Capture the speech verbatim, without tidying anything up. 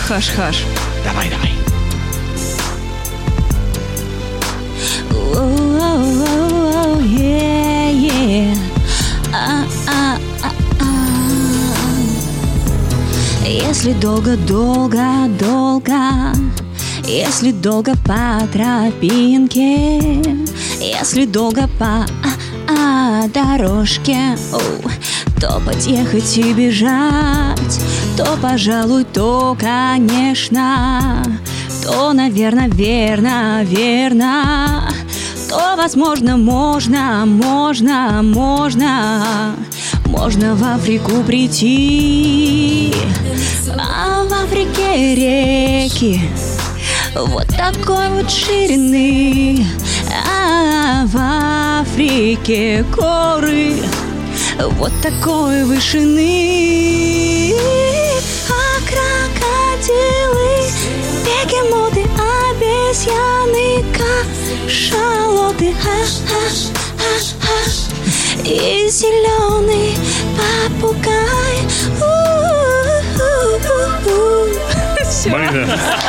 Хаш-хаш. Давай, давай. Oh, yeah, yeah. А, а, а, а. Если долго-долго, долго, если долго по тропинке, если долго по а, а, дорожке, oh, то подъехать и бежать, то, пожалуй, то, конечно, то, наверное, верно, верно, то, возможно, можно, можно, можно, можно в Африку прийти. А в Африке реки вот такой вот ширины, а в Африке горы вот такой вышины. А крокодилы, бегемоты, обезьяны, кашалоты, ха-ха-ха-ха, и зеленый попугай. Марина,